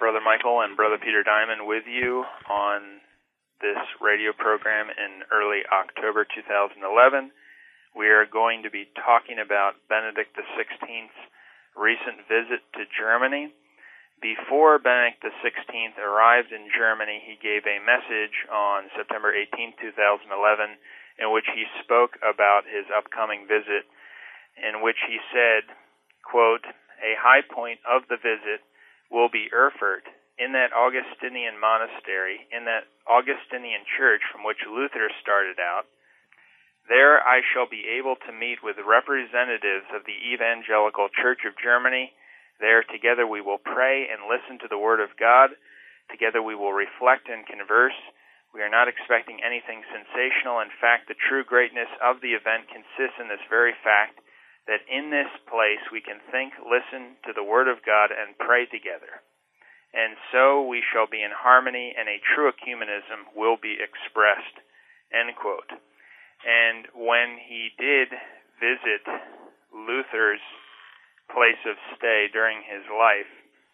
Brother Michael and Brother Peter Diamond with you on this radio program in early October 2011. We are going to be talking about Benedict XVI's recent visit to Germany. Before Benedict XVI arrived in Germany, he gave a message on September 18, 2011, in which he spoke about his upcoming visit, in which he said, quote, "A high point of the visit will be Erfurt, in that Augustinian monastery, in that Augustinian church from which Luther started out. There I shall be able to meet with representatives of the Evangelical Church of Germany. There together we will pray and listen to the Word of God. Together we will reflect and converse. We are not expecting anything sensational. In fact, the true greatness of the event consists in this very fact that in this place we can think, listen to the Word of God, and pray together. And so we shall be in harmony, and a true ecumenism will be expressed." End quote. And when he did visit Luther's place of stay during his life,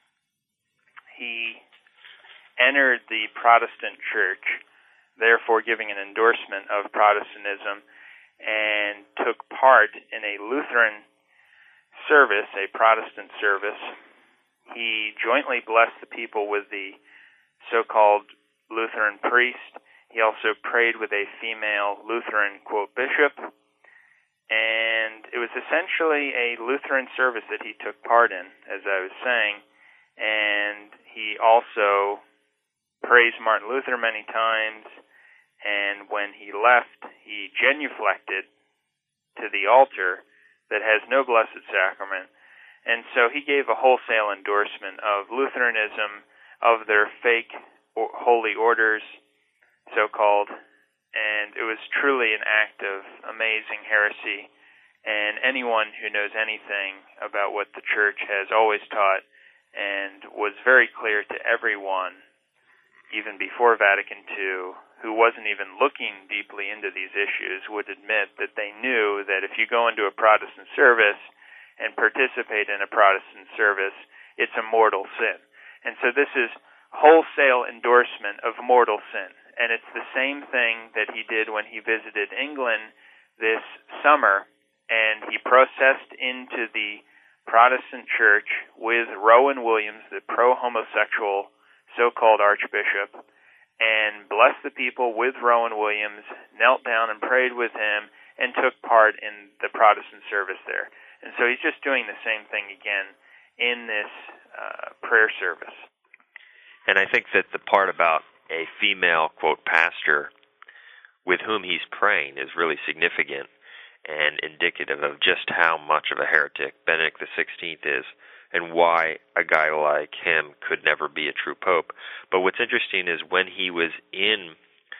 he entered the Protestant church, therefore giving an endorsement of Protestantism, and took part in a Lutheran service, a Protestant service. He jointly blessed the people with the so-called Lutheran priest. He also prayed with a female Lutheran, quote, bishop, and it was essentially a Lutheran service that he took part in, as I was saying, and he also praised Martin Luther many times. And when he left, he genuflected to the altar that has no Blessed Sacrament. And so he gave a wholesale endorsement of Lutheranism, of their fake holy orders, so-called. And it was truly an act of amazing heresy. And anyone who knows anything about what the Church has always taught and was very clear to everyone, even before Vatican II, who wasn't even looking deeply into these issues, would admit that they knew that if you go into a Protestant service and participate in a Protestant service, it's a mortal sin. And so this is wholesale endorsement of mortal sin. And it's the same thing that he did when he visited England this summer, and he processed into the Protestant church with Rowan Williams, the pro-homosexual so-called archbishop, and blessed the people with Rowan Williams, knelt down and prayed with him, and took part in the Protestant service there. And so he's just doing the same thing again in this prayer service. And I think that the part about a female, quote, pastor with whom he's praying is really significant and indicative of just how much of a heretic Benedict XVI is, and why a guy like him could never be a true pope. But what's interesting is when he was in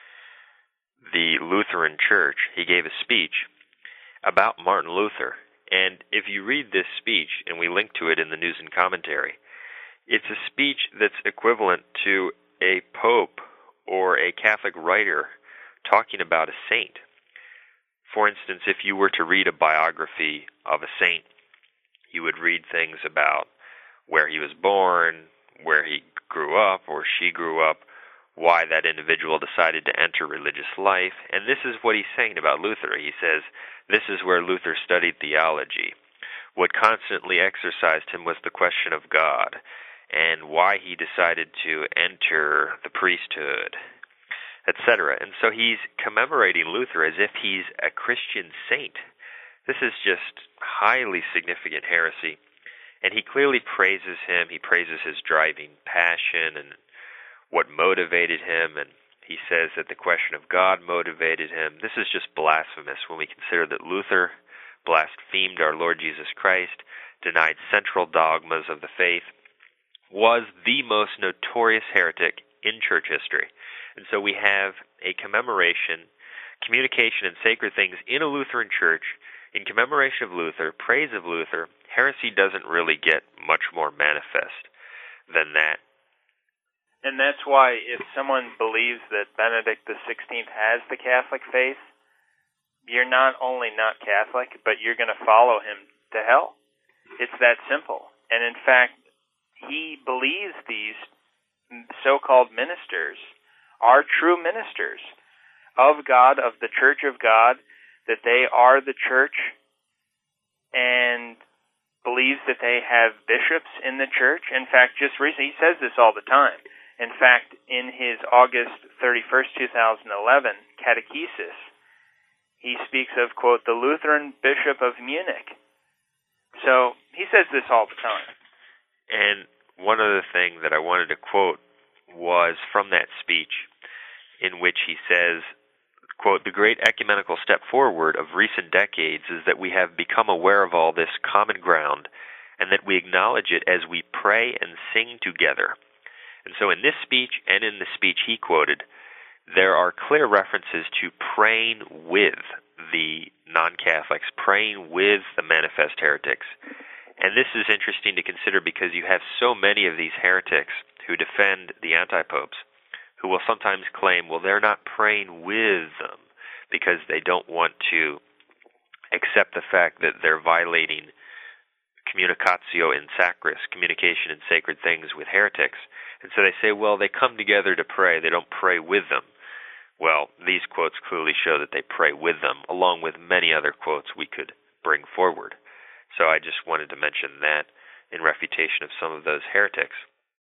the Lutheran Church, he gave a speech about Martin Luther. And if you read this speech, and we link to it in the news and commentary, it's a speech that's equivalent to a pope or a Catholic writer talking about a saint. For instance, if you were to read a biography of a saint, you would read things about where he was born, where he grew up or she grew up, why that individual decided to enter religious life. And this is what he's saying about Luther. He says, this is where Luther studied theology. What constantly exercised him was the question of God, and why he decided to enter the priesthood, etc. And so he's commemorating Luther as if he's a Christian saint. This is just highly significant heresy, and he clearly praises him. He praises his driving passion and what motivated him, and he says that the question of God motivated him. This is just blasphemous when we consider that Luther blasphemed our Lord Jesus Christ, denied central dogmas of the faith, was the most notorious heretic in church history. And so we have a commemoration, communication, and sacred things in a Lutheran church in commemoration of Luther, praise of Luther. Heresy doesn't really get much more manifest than that. And that's why if someone believes that Benedict XVI has the Catholic faith, you're not only not Catholic, but you're going to follow him to hell. It's that simple. And in fact, he believes these so-called ministers are true ministers of God, of the Church of God, that they are the church, and believes that they have bishops in the church. In fact, just recently, he says this all the time. In fact, in his August 31st, 2011 catechesis, he speaks of, quote, the Lutheran Bishop of Munich. So he says this all the time. And one other thing that I wanted to quote was from that speech, in which he says, quote, the great ecumenical step forward of recent decades is that we have become aware of all this common ground, and that we acknowledge it as we pray and sing together. And so in this speech and in the speech he quoted, there are clear references to praying with the non-Catholics, praying with the manifest heretics. And this is interesting to consider because you have so many of these heretics who defend the anti-popes, who will sometimes claim, well, they're not praying with them because they don't want to accept the fact that they're violating communicatio in sacris, communication in sacred things with heretics. And so they say, well, they come together to pray, they don't pray with them. Well, these quotes clearly show that they pray with them, along with many other quotes we could bring forward. So I just wanted to mention that in refutation of some of those heretics.